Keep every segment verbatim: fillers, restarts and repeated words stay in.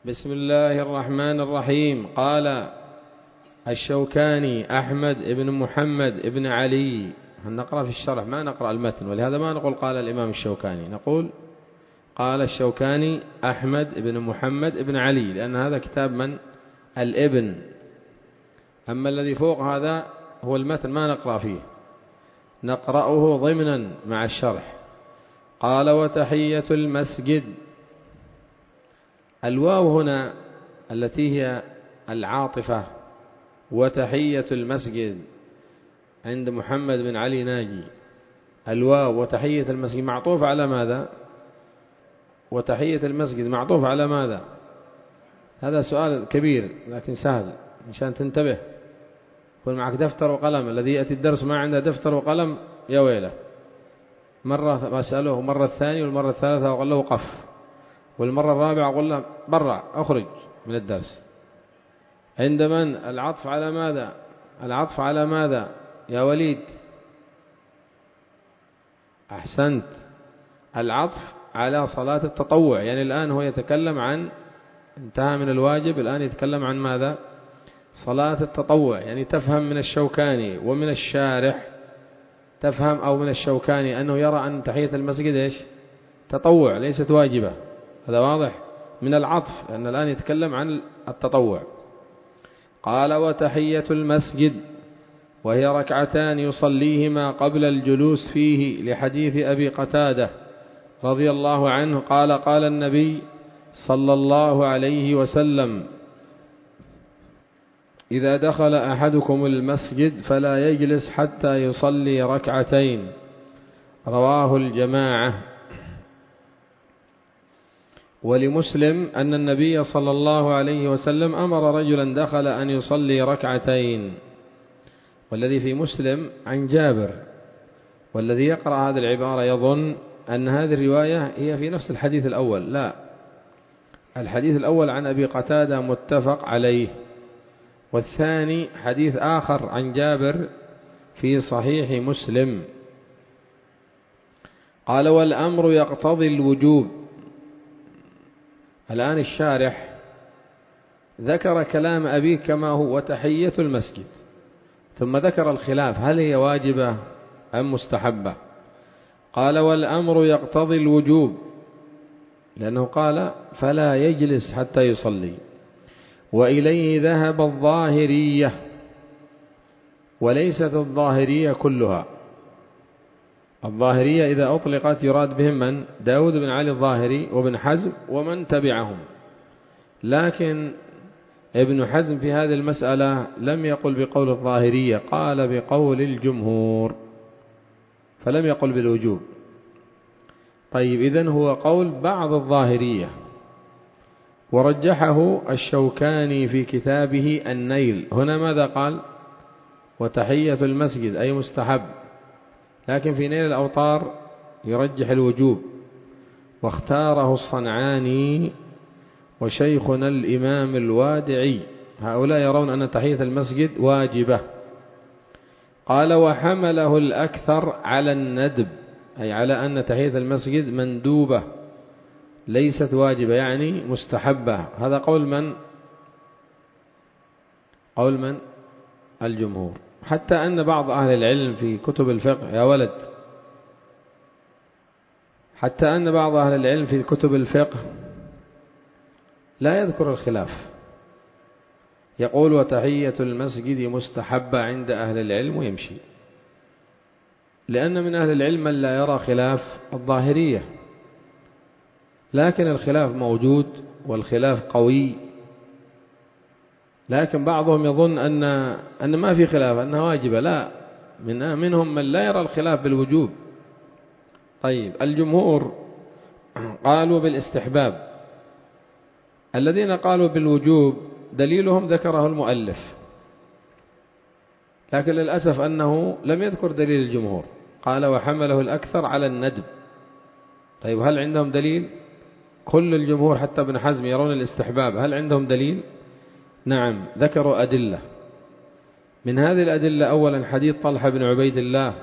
بسم الله الرحمن الرحيم. قال الشوكاني أحمد بن محمد بن علي، نقرأ في الشرح ما نقرأ المتن، ولهذا ما نقول قال الإمام الشوكاني، نقول قال الشوكاني أحمد بن محمد بن علي، لأن هذا كتاب من؟ الابن. أما الذي فوق هذا هو المتن ما نقرأ فيه، نقرأه ضمنا مع الشرح. قال وتحية المسجد، الواو هنا التي هي العاطفة، وتحية المسجد عند محمد بن علي ناجي، الواو وتحية المسجد معطوف على ماذا؟ وتحية المسجد معطوف على ماذا؟ هذا سؤال كبير لكن سهل مشان تنتبه. يكون معك دفتر وقلم، الذي يأتي الدرس ما عنده دفتر وقلم يا ويله، مرة أسأله، مرة الثانية والمرة الثالثة أقول له قف، والمرة الرابعة أقول له برع أخرج من الدرس. عند من العطف على ماذا؟ العطف على ماذا يا وليد؟ أحسنت، العطف على صلاة التطوع. يعني الآن هو يتكلم عن، انتهى من الواجب، الآن يتكلم عن ماذا؟ صلاة التطوع. يعني تفهم من الشوكاني ومن الشارح، تفهم أو من الشوكاني أنه يرى أن تحية المسجد إيش؟ تطوع ليست واجبة. هذا واضح من العطف، لأن الآن يتكلم عن التطوع. قال وتحية المسجد وهي ركعتان يصليهما قبل الجلوس فيه، لحديث أبي قتادة رضي الله عنه قال قال النبي صلى الله عليه وسلم إذا دخل أحدكم المسجد فلا يجلس حتى يصلي ركعتين، رواه الجماعة. ولمسلم أن النبي صلى الله عليه وسلم أمر رجلا دخل أن يصلي ركعتين، والذي في مسلم عن جابر. والذي يقرأ هذه العبارة يظن أن هذه الرواية هي في نفس الحديث الأول، لا، الحديث الأول عن أبي قتادة متفق عليه، والثاني حديث آخر عن جابر في صحيح مسلم. قال والأمر يقتضي الوجوب. الآن الشارح ذكر كلام أبي كما هو وتحية المسجد، ثم ذكر الخلاف هل هي واجبة أم مستحبة. قال والأمر يقتضي الوجوب، لأنه قال فلا يجلس حتى يصلي، وإليه ذهب الظاهرية، وليست الظاهرية كلها. الظاهرية إذا أطلقت يراد بهم من؟ داود بن علي الظاهري وابن حزم ومن تبعهم، لكن ابن حزم في هذه المسألة لم يقل بقول الظاهرية، قال بقول الجمهور، فلم يقل بالوجوب. طيب إذن هو قول بعض الظاهرية، ورجحه الشوكاني في كتابه النيل. هنا ماذا قال؟ وتحية المسجد أي مستحب، لكن في نيل الأوطار يرجح الوجوب، واختاره الصنعاني وشيخنا الإمام الوادعي، هؤلاء يرون أن تحية المسجد واجبة. قال وحمله الأكثر على الندب، أي على أن تحية المسجد مندوبة ليست واجبة، يعني مستحبة. هذا قول من؟ قول من؟ الجمهور. حتى أن بعض أهل العلم في كتب الفقه، يا ولد، حتى أن بعض أهل العلم في كتب الفقه لا يذكر الخلاف، يقول وتحية المسجد مستحبة عند أهل العلم ويمشي، لأن من أهل العلم من لا يرى خلاف الظاهرية، لكن الخلاف موجود والخلاف قوي. لكن بعضهم يظن أن أن ما في خلاف، أنها واجبة، لا، من منهم من لا يرى الخلاف بالوجوب. طيب الجمهور قالوا بالاستحباب، الذين قالوا بالوجوب دليلهم ذكره المؤلف، لكن للأسف أنه لم يذكر دليل الجمهور، قال وحمله الأكثر على الندب. طيب هل عندهم دليل؟ كل الجمهور حتى ابن حزم يرون الاستحباب، هل عندهم دليل؟ نعم، ذكروا أدلة. من هذه الأدلة أولا حديث طلحة بن عبيد الله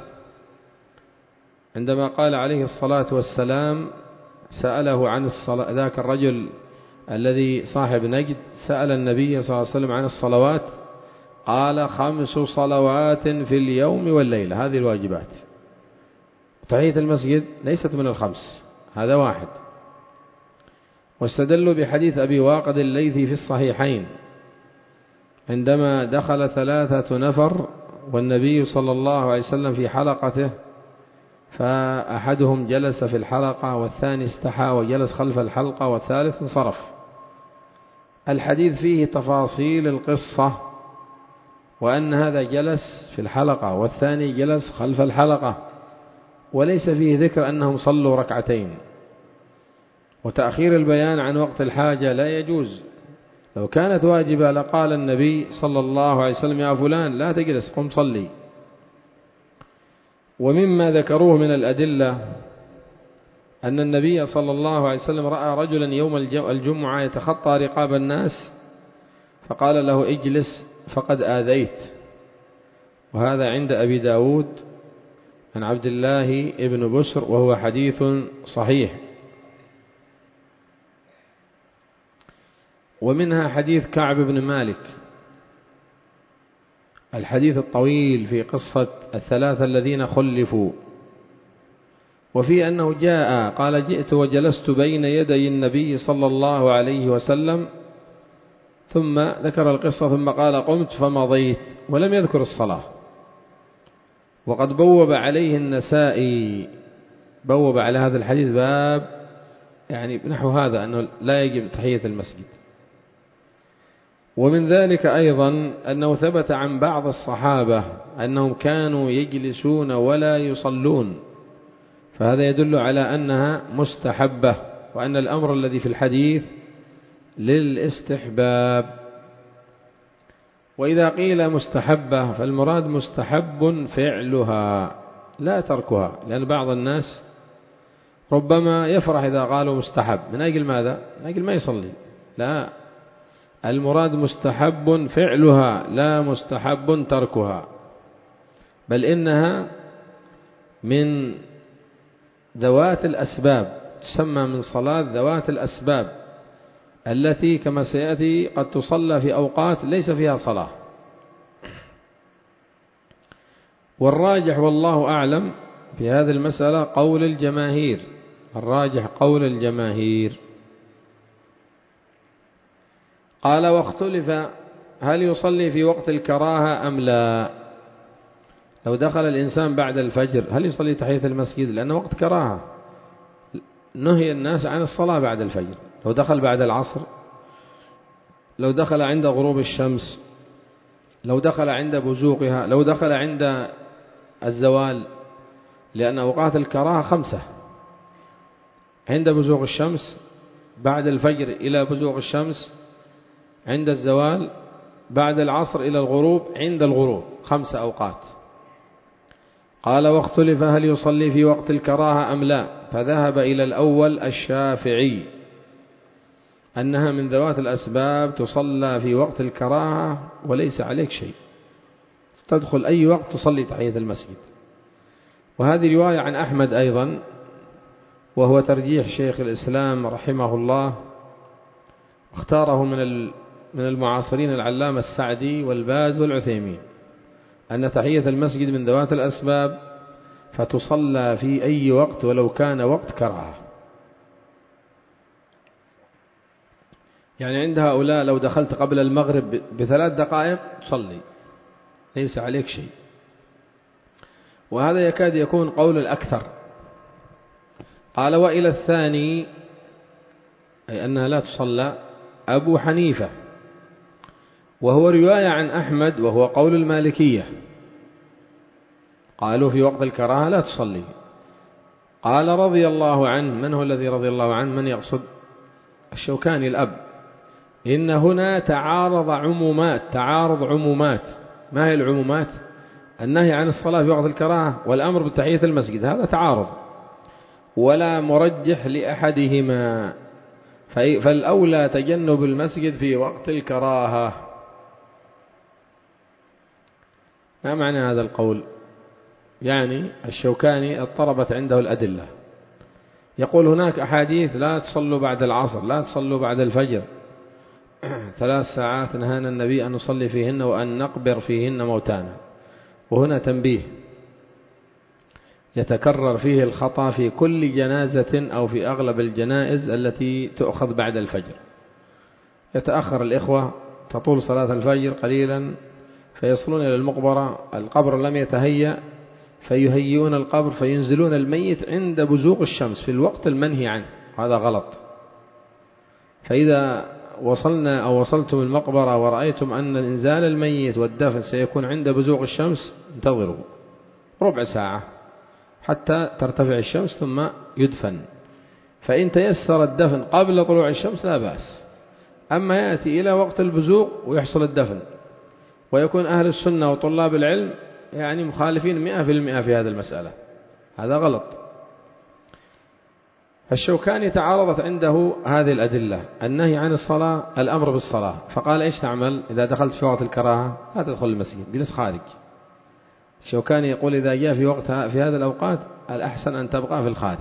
عندما قال عليه الصلاة والسلام، سأله عن الصلاة ذاك الرجل الذي صاحب نجد سأل النبي صلى الله عليه وسلم عن الصلوات، قال خمس صلوات في اليوم والليلة، هذه الواجبات. تحية المسجد ليست من الخمس، هذا واحد. واستدلوا بحديث أبي واقد الليثي في الصحيحين عندما دخل ثلاثة نفر والنبي صلى الله عليه وسلم في حلقته، فأحدهم جلس في الحلقة والثاني استحى وجلس خلف الحلقة والثالث انصرف. الحديث فيه تفاصيل القصة، وأن هذا جلس في الحلقة والثاني جلس خلف الحلقة، وليس فيه ذكر أنهم صلوا ركعتين. وتأخير البيان عن وقت الحاجة لا يجوز. لو كانت واجبة لقال النبي صلى الله عليه وسلم يا فلان لا تجلس، قم صلي. ومما ذكروه من الأدلة أن النبي صلى الله عليه وسلم رأى رجلا يوم الجمعة يتخطى رقاب الناس، فقال له اجلس فقد آذيت. وهذا عند أبي داود عن عبد الله ابن بسر، وهو حديث صحيح. ومنها حديث كعب بن مالك، الحديث الطويل في قصة الثلاثة الذين خلفوا، وفي أنه جاء قال جئت وجلست بين يدي النبي صلى الله عليه وسلم، ثم ذكر القصة ثم قال قمت فمضيت، ولم يذكر الصلاة. وقد بوب عليه النسائي، بوب على هذا الحديث باب يعني نحو هذا، أنه لا يجب تحية المسجد. ومن ذلك أيضا أنه ثبت عن بعض الصحابة أنهم كانوا يجلسون ولا يصلون، فهذا يدل على أنها مستحبة، وأن الأمر الذي في الحديث للاستحباب. وإذا قيل مستحبة فالمراد مستحب فعلها لا تركها، لأن بعض الناس ربما يفرح إذا قالوا مستحب من أجل ماذا؟ من أجل ما يصلي. لا، المراد مستحب فعلها لا مستحب تركها، بل إنها من ذوات الأسباب، تسمى من صلاة ذوات الأسباب، التي كما سيأتي قد تصلى في أوقات ليس فيها صلاة. والراجح والله أعلم في هذه المسألة قول الجماهير، الراجح قول الجماهير. قال واختلف هل يصلي في وقت الكراهة أم لا؟ لو دخل الإنسان بعد الفجر هل يصلي تحية المسجد؟ لأنه وقت كراهة، نهي الناس عن الصلاة بعد الفجر. لو دخل بعد العصر، لو دخل عند غروب الشمس، لو دخل عند بزوغها، لو دخل عند الزوال، لأن أوقات الكراهة خمسة: عند بزوغ الشمس، بعد الفجر إلى بزوغ الشمس، عند الزوال، بعد العصر إلى الغروب، عند الغروب، خمسة أوقات. قال واختلف هل يصلي في وقت الكراهة أم لا؟ فذهب إلى الأول الشافعي أنها من ذوات الأسباب تصلى في وقت الكراهة وليس عليك شيء، تدخل أي وقت تصلي تحية المسجد. وهذه رواية عن أحمد أيضا، وهو ترجيح شيخ الإسلام رحمه الله، اختاره من من المعاصرين العلامة السعدي والباز والعثيمين، أن تحية المسجد من ذوات الأسباب، فتصلى في أي وقت ولو كان وقت كراهة. يعني عند هؤلاء لو دخلت قبل المغرب بثلاث دقائق تصلي، ليس عليك شيء. وهذا يكاد يكون قول الأكثر. قال وإلى الثاني، أي أنها لا تصلى، أبو حنيفة، وهو رواية عن أحمد، وهو قول المالكية، قالوا في وقت الكراهة لا تصلي. قال رضي الله عنه، من هو الذي رضي الله عنه؟ من يقصد؟ الشوكاني الأب. إن هنا تعارض عمومات، تعارض عمومات. ما هي العمومات؟ النهي عن الصلاة في وقت الكراهة والأمر بتحية المسجد، هذا تعارض ولا مرجح لأحدهما، فالأولى تجنب المسجد في وقت الكراهة. ما معنى هذا القول؟ يعني الشوكاني اضطربت عنده الأدلة، يقول هناك أحاديث لا تصلوا بعد العصر، لا تصلوا بعد الفجر، ثلاث ساعات نهانا النبي أن نصلي فيهن وأن نقبر فيهن موتانا. وهنا تنبيه يتكرر فيه الخطأ في كل جنازة أو في أغلب الجنائز التي تؤخذ بعد الفجر. يتأخر الإخوة، تطول صلاة الفجر قليلا فيصلون إلى المقبرة، القبر لم يتهيأ فيهيئون القبر فينزلون الميت عند بزوغ الشمس في الوقت المنهي عنه، هذا غلط. فإذا وصلنا أو وصلتم المقبرة ورأيتم أن إنزال الميت والدفن سيكون عند بزوغ الشمس، انتظروا ربع ساعة حتى ترتفع الشمس ثم يدفن. فإن تيسر الدفن قبل طلوع الشمس لا بأس، أما يأتي إلى وقت البزوغ ويحصل الدفن ويكون أهل السنة وطلاب العلم يعني مخالفين مئة في المئة في هذه المسألة، هذا غلط. الشوكاني تعارضت عنده هذه الأدلة، النهي عن الصلاة، الأمر بالصلاة، فقال إيش تعمل إذا دخلت في وقت الكراهة؟ لا تدخل المسجد، جلس خارج. الشوكاني يقول إذا جاء في وقتها في هذه الأوقات الأحسن أن تبقى في الخارج.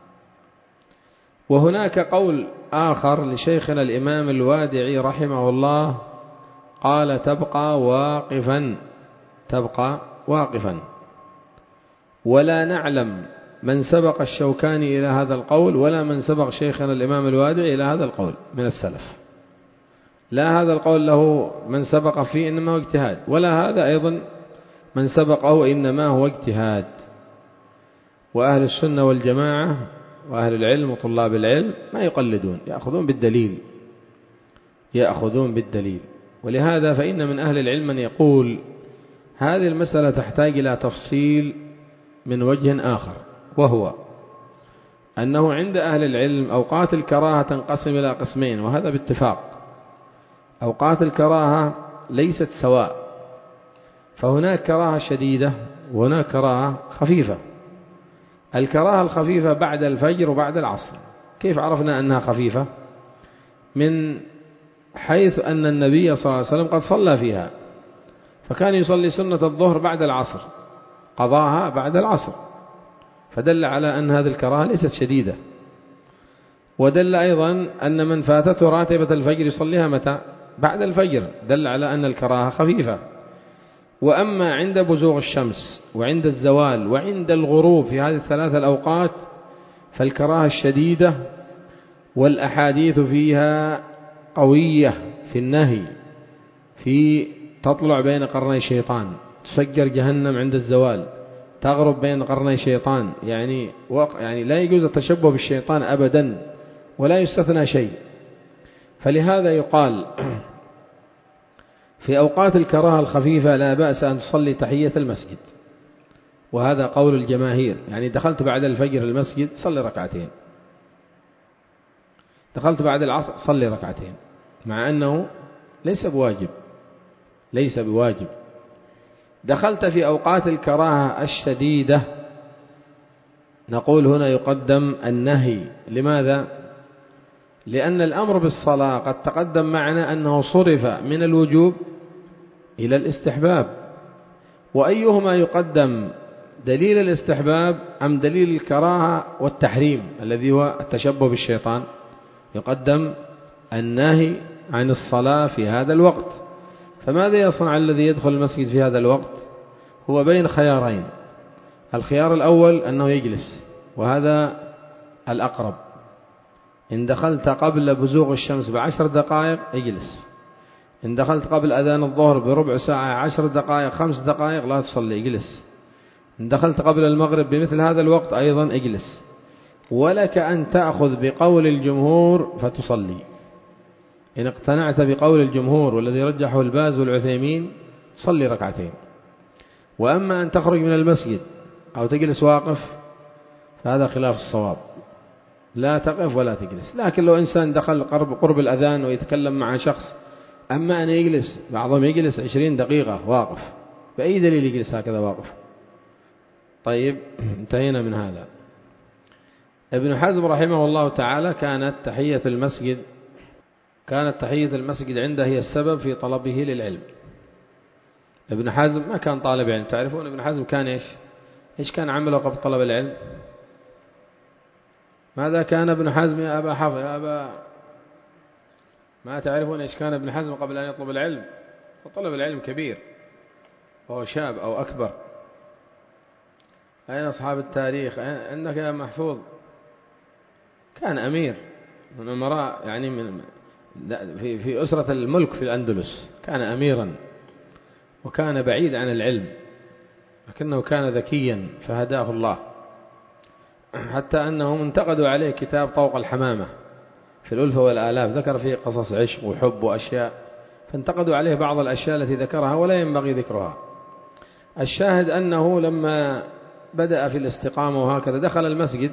وهناك قول آخر لشيخنا الإمام الوادعي رحمه الله، قال تبقى واقفا، تبقى واقفا. ولا نعلم من سبق الشوكاني إلى هذا القول ولا من سبق شيخنا الإمام الوادعي إلى هذا القول من السلف. لا هذا القول له من سبق فيه إنما هو اجتهاد، ولا هذا أيضا من سبقه إنما هو اجتهاد. وأهل السنة والجماعة وأهل العلم وطلاب العلم ما يقلدون، يأخذون بالدليل، يأخذون بالدليل. ولهذا فإن من أهل العلم من يقول هذه المسألة تحتاج إلى تفصيل من وجه آخر، وهو أنه عند أهل العلم أوقات الكراهة تنقسم إلى قسمين، وهذا باتفاق. أوقات الكراهة ليست سواء، فهناك كراهة شديدة وهناك كراهة خفيفة. الكراهة الخفيفة بعد الفجر وبعد العصر. كيف عرفنا أنها خفيفة؟ من حيث أن النبي صلى الله عليه وسلم قد صلى فيها، فكان يصلي سنة الظهر بعد العصر، قضاها بعد العصر، فدل على أن هذه الكراهة ليست شديدة. ودل أيضا أن من فاتته راتبة الفجر يصليها متى؟ بعد الفجر، دل على أن الكراهة خفيفة. وأما عند بزوغ الشمس وعند الزوال وعند الغروب في هذه الثلاثة الأوقات فالكراهة الشديدة، والأحاديث فيها قوية في النهي، في تطلع بين قرني شيطان، تسجر جهنم عند الزوال، تغرب بين قرني شيطان، يعني يعني لا يجوز التشبه بالشيطان أبدا ولا يستثنى شيء. فلهذا يقال في أوقات الكراهة الخفيفة لا بأس أن تصلي تحية المسجد، وهذا قول الجماهير. يعني دخلت بعد الفجر المسجد صلي ركعتين، دخلت بعد العصر صلي ركعتين، مع أنه ليس بواجب، ليس بواجب. دخلت في أوقات الكراهة الشديدة نقول هنا يقدم النهي. لماذا؟ لأن الأمر بالصلاة قد تقدم معنا أنه صرف من الوجوب إلى الاستحباب، وأيهما يقدم، دليل الاستحباب أم دليل الكراهة والتحريم الذي هو التشبه بالشيطان؟ يقدم النهي عن الصلاة في هذا الوقت. فماذا يصنع الذي يدخل المسجد في هذا الوقت؟ هو بين خيارين. الخيار الأول أنه يجلس، وهذا الأقرب. إن دخلت قبل بزوغ الشمس بعشر دقائق اجلس، إن دخلت قبل أذان الظهر بربع ساعة، عشر دقائق، خمس دقائق، لا تصلي، اجلس. إن دخلت قبل المغرب بمثل هذا الوقت أيضا اجلس. ولك أن تأخذ بقول الجمهور فتصلي. إن اقتنعت بقول الجمهور والذي رجحه الباز والعثيمين صلي ركعتين. وأما أن تخرج من المسجد أو تجلس واقف فهذا خلاف الصواب، لا تقف ولا تجلس. لكن لو إنسان دخل قرب, قرب الأذان ويتكلم مع شخص، أما أن يجلس، بعضهم يجلس عشرين دقيقة واقف، بأي دليل يجلس هكذا واقف؟ طيب انتهينا من هذا. ابن حزم رحمه الله تعالى كانت تحية المسجد كانت تحية المسجد عنده هي السبب في طلبه للعلم. ابن حزم ما كان طالب علم، تعرفون ابن حزم كان إيش إيش كان عمله قبل طلب العلم؟ ماذا كان ابن حزم يا أبا حفظ يا أبا، ما تعرفون إيش كان ابن حزم قبل أن يطلب العلم؟ وطلب العلم كبير وهو شاب أو أكبر. أين أصحاب التاريخ؟ عندك يا محفوظ؟ كان أمير من أمراء يعني من في في أسرة الملك في الأندلس، كان أميرا وكان بعيد عن العلم، لكنه كان ذكيا فهداه الله، حتى أنهم انتقدوا عليه كتاب طوق الحمامة في الألفة والآلاف، ذكر فيه قصص عشق وحب وأشياء، فانتقدوا عليه بعض الأشياء التي ذكرها ولا ينبغي ذكرها. الشاهد أنه لما بدأ في الاستقامة وهكذا دخل المسجد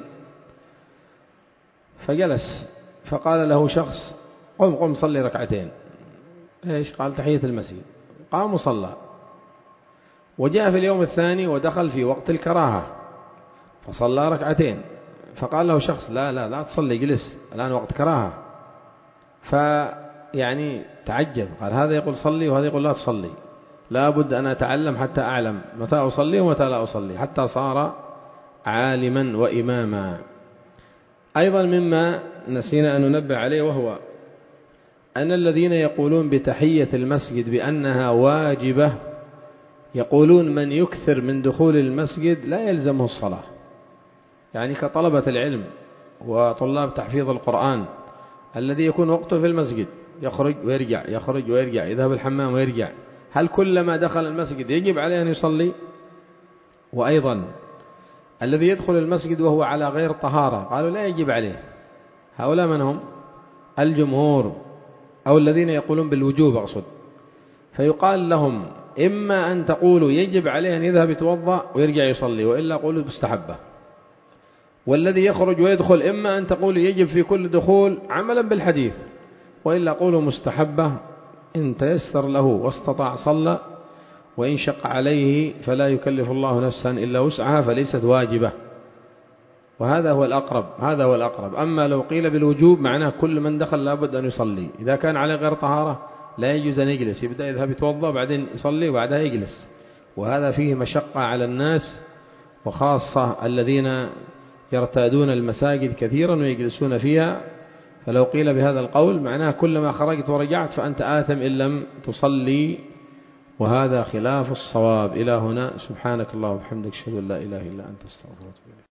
فجلس، فقال له شخص: قم قم صلي ركعتين. إيش؟ قال: تحية المسجد. قام وصلى. وجاء في اليوم الثاني ودخل في وقت الكراهة فصلى ركعتين، فقال له شخص: لا لا لا تصلي، جلس، الآن وقت كراهة. فيعني تعجب، قال: هذا يقول صلي وهذا يقول لا تصلي، لا بد أن أتعلم حتى أعلم متى أصلي ومتى لا أصلي، حتى صار عالما وإماما. أيضا مما نسينا أن ننبه عليه وهو أن الذين يقولون بتحية المسجد بأنها واجبة يقولون من يكثر من دخول المسجد لا يلزمه الصلاة، يعني كطلبة العلم وطلاب تحفيظ القرآن الذي يكون وقته في المسجد، يخرج ويرجع يخرج ويرجع، يذهب الحمام ويرجع، هل كلما دخل المسجد يجب عليه أن يصلي؟ وأيضا الذي يدخل المسجد وهو على غير طهارة قالوا لا يجب عليه. هؤلاء من هم؟ الجمهور أو الذين يقولون بالوجوب أقصد. فيقال لهم: إما أن تقولوا يجب عليه أن يذهب يتوضأ ويرجع يصلي، وإلا قولوا مستحبة. والذي يخرج ويدخل إما أن تقولوا يجب في كل دخول عملا بالحديث، وإلا قولوا مستحبة، إن تيسر له واستطاع صلى، وإن شق عليه فلا يكلف الله نفسا إلا وسعها فليست واجبة. وهذا هو الأقرب، هذا هو الأقرب. أما لو قيل بالوجوب معناه كل من دخل لابد أن يصلي، إذا كان عليه غير طهارة لا يجوز أن يجلس، يبدأ يذهب يتوضأ بعدين يصلي وبعدها يجلس، وهذا فيه مشقة على الناس، وخاصة الذين يرتادون المساجد كثيرا ويجلسون فيها. فلو قيل بهذا القول معناه كلما خرجت ورجعت فأنت آثم إن لم تصلي، وهذا خلاف الصواب. إلى هنا، سبحانك الله وبحمدك، أشهد أن لا إله إلا أنت، استغفرك.